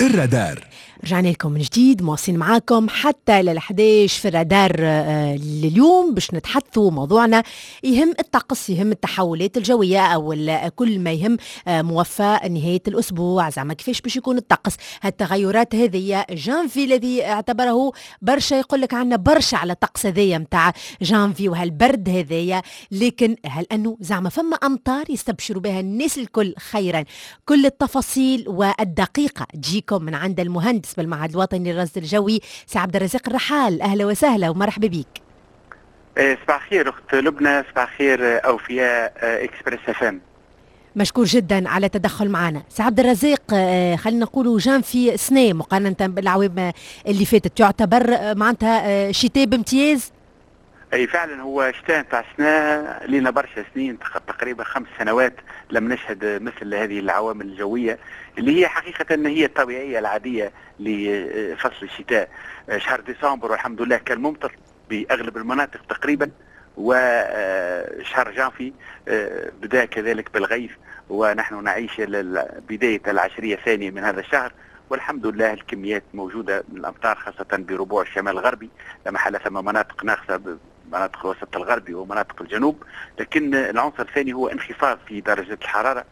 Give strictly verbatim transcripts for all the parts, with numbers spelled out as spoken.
الرادار. رجعنا لكم من جديد، مواصلين معاكم حتى ل الحادي عشر في الرادار. اليوم باش نتحدثوا موضوعنا يهم الطقس، يهم التحولات الجوية أو كل ما يهم موفى نهاية الأسبوع، زعما كيفاش باش يكون الطقس. هالتغيرات هذه جانفي الذي اعتبره برشا يقول لك عنا برشا على الطقس هذايا متاع جانفي وهالبرد هذايا، لكن هل أنه زعما فما أمطار يستبشروا بها الناس الكل خيرا؟ كل التفاصيل والدقيقة تجيكم من عند المهندس بالمعهد الوطني للرصد الجوي سي عبد الرزاق الرحال. أهلا وسهلا ومرحبا بك. صباح الخير أخت لبنى، صباح الخير أوفياء إكسبريس اف ام. مشكور جدا على التدخل معنا سي عبد الرزاق. خلينا نقولوا جانفي سنة مقارنة بالأعوام اللي فاتت تعتبر معناتها شتاء بامتياز؟ اي فعلا هو شتاء تاع سنة لنا برشا سنين، تقريبا خمس سنوات لم نشهد مثل هذه العوامل الجوية اللي هي حقيقة هي الطبيعية العادية لفصل الشتاء. شهر ديسمبر والحمد لله كان ممطر بأغلب المناطق تقريبا، وشهر جانفي بدأ كذلك بالغيث، ونحن نعيش بداية العشرية الثانية من هذا الشهر، والحمد لله الكميات موجودة من الأمطار خاصة بربوع الشمال الغربي. لما حل ثم مناطق ناقصة مناطق الوسط الغربي ومناطق الجنوب، لكن العنصر الثاني هو انخفاض في درجة الحرارة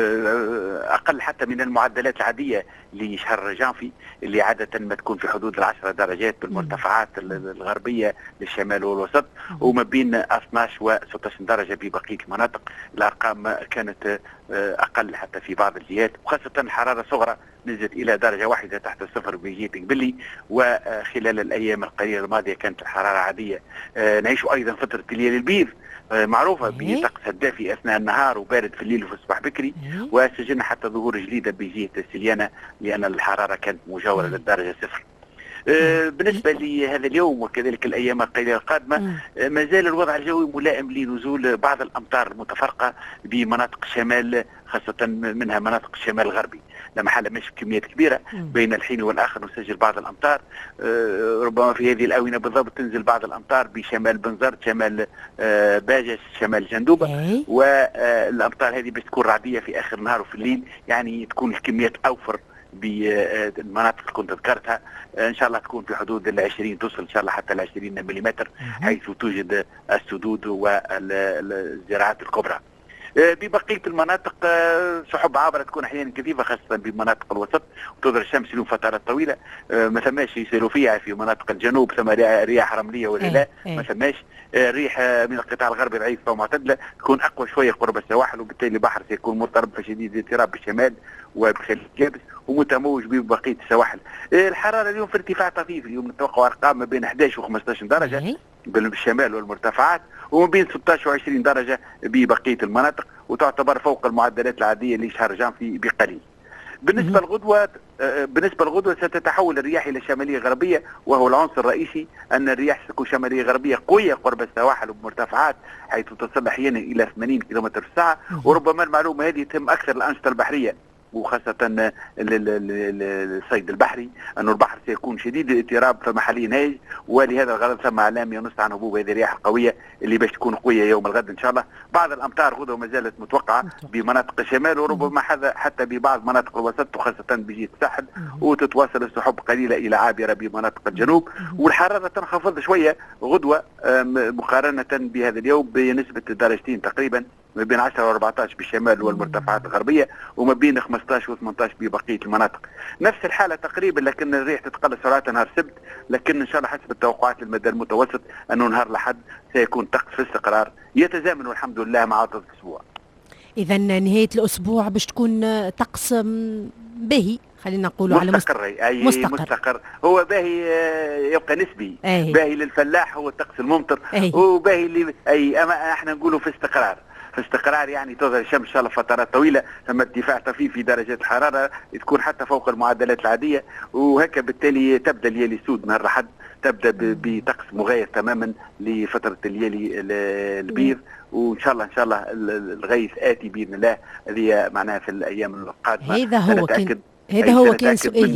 أقل حتى من المعدلات العادية لشهر جانفي اللي عادة ما تكون في حدود العشرة درجات بالمرتفعات الغربية للشمال والوسط، وما بين اثني عشر و ستة عشر درجة ببقية المناطق. الأرقام كانت أقل حتى في بعض الجهات، وخاصة الحرارة صغرى نزلت إلى درجة واحدة تحت الصفر بجهة قبلي، وخلال الأيام القليلة الماضية كانت الحرارة عادية. نعيش أيضا فترة الليل البيض معروفة بطقس الدافي أثناء النهار وبارد في الليل وفي الصباح بكري، وسجلنا حتى ظهور جديدة بجهة السليانة لأن الحرارة كانت مجاورة للدرجة صفر. بالنسبة لهذا اليوم وكذلك الأيام القليلة القادمة ما زال الوضع الجوي ملائم لنزول بعض الأمطار المتفرقة بمناطق الشمال، خاصة منها مناطق الشمال الغربي. لما حال مش بكميات كبيرة بين الحين والآخر نسجل بعض الأمطار، ربما في هذه الآونة بالضبط تنزل بعض الأمطار بشمال بنزرت، شمال باجس، شمال جندوبة، والأمطار هذه بس تكون رعدية في آخر النهار وفي الليل، يعني تكون الكميات أوفر بالمناطق اللي كنت ذكرتها. ان شاء الله تكون في حدود العشرين، توصل ان شاء الله حتى العشرين مليمتر، حيث توجد السدود والزراعات الكبرى. ببقية المناطق سحب عابرة تكون احيانا كثيفة خاصة بمناطق الوسط، وتظهر الشمس لهم فترات طويلة. ما ثماش سيلوفية في مناطق الجنوب، ثم رياح رملية ولا لا ما ثماش. ريح من القطاع الغربي ضعيفة ومعتدلة، تكون اقوى شوية قرب السواحل، وبالتالي البحر سيكون مضطرب فشديد الاضطراب بالشمال وبخليج يابس ومتموج ببقية السواحل. الحرارة اليوم في ارتفاع طفيف، اليوم نتوقع ارقام ما بين احد عشر و خمسة عشر درجة بالشمال والمرتفعات، وما بين ستة عشر و عشرين درجة ببقية المناطق، وتعتبر فوق المعدلات العادية لشهر جانفي بقليل. بالنسبة للغدوة بالنسبة للغدوة ستتحول الرياح إلى شمالية غربية، وهو العنصر الرئيسي أن الرياح ستكون شمالية غربية قوية قرب السواحل وبمرتفعات، حيث تصل أحيانا إلى ثمانين كيلومتر في الساعة. وربما المعلومة هذه تهم أكثر الأنشطة البحرية، وخاصة الصيد البحري، أن البحر سيكون شديد الاضطراب فما حاليا هايج، ولهذا الغرض ثم إعلام ينص عن هبوب هذه الرياح القوية اللي باش تكون قوية يوم الغد إن شاء الله. بعض الأمطار غدوة ما زالت متوقعة بمناطق الشمال، وربما حتى ببعض مناطق الوسط وخاصة بجهة الساحل، وتتواصل السحب قليلة إلى عابرة بمناطق الجنوب، والحرارة تنخفض شوية غدوة مقارنة بهذا اليوم بنسبة درجتين تقريبا، ما بين عشرة و أربعة عشر بالشمال والمرتفعات الغربية، وما بين خمسة عشر و ثمانية عشر ببقية المناطق. نفس الحالة تقريبا، لكن الريح تتقلص سرعتها نهار السبت، لكن إن شاء الله حسب التوقعات للمدى المتوسط أنه نهار الأحد سيكون طقس في استقرار يتزامن والحمد لله مع عطلة الأسبوع. إذا نهاية الأسبوع باش تكون طقس باهي، خلينا نقولوا على مستقر. أي مستقر. مستقر هو باهي يبقى نسبي. أي. باهي للفلاح هو الطقس الممطر، أي. وباهي لي أي أما احنا نقوله في استقرار. في استقرار يعني تظهر الشمس ان شاء الله فترات طويله، ثم ارتفاع طفيف في درجات الحراره تكون حتى فوق المعدلات العاديه، وهكا بالتالي تبدا الليالي السود نهار الاحد، تبدا بطقس مغاير تماما لفتره الليالي البيض، وان شاء الله ان شاء الله الغيث اتي باذن الله. هذه معناها في الايام القادمه. هذا هو كان هذا هو كان سؤالي.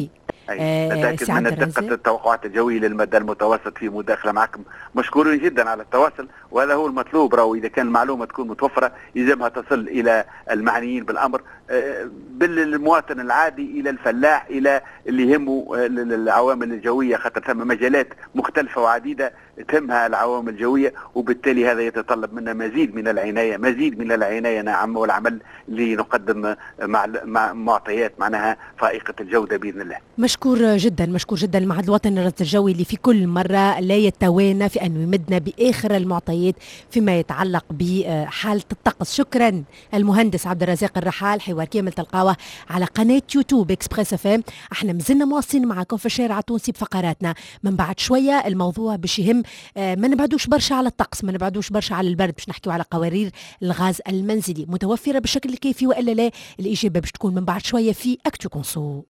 نتأكد من دقة التوقعات الجوية للمدى المتوسط في مداخلة معكم. مشكورين جدا على التواصل، وهذا هو المطلوب. راهو إذا كان المعلومة تكون متوفرة يلزمها تصل إلى المعنيين بالأمر، بالمواطن العادي، إلى الفلاح، إلى اللي يهمه العوامل الجوية، خاطر ثم مجالات مختلفة وعديدة تهمها العوامل الجوية، وبالتالي هذا يتطلب منا مزيد من العناية مزيد من العناية نعم، والعمل لنقدم مع معطيات معناها فائقة الجودة بإذن الله. مشكور جدا مشكور جدا المعهد الوطني للرصد الجوي اللي في كل مرة لا يتوانى في أن يمدنا بآخر المعطيات فيما يتعلق بحالة الطقس. شكرا المهندس عبد الرزاق الرحال. حوار كامل تلقاوه على قناة يوتيوب إكسبريس اف ام. احنا مازلنا مواصلين معكم في الشارع التونسي بفقراتنا. من بعد شوية الموضوع باش يهم، ما نبعدوش برشا على الطقس، ما نبعدوش برشا على البرد، باش نحكيو على قوارير الغاز المنزلي متوفرة بالشكل الكافي وإلا لا. الإجابة باش تكون من بعد شوية في أكتو كونسو.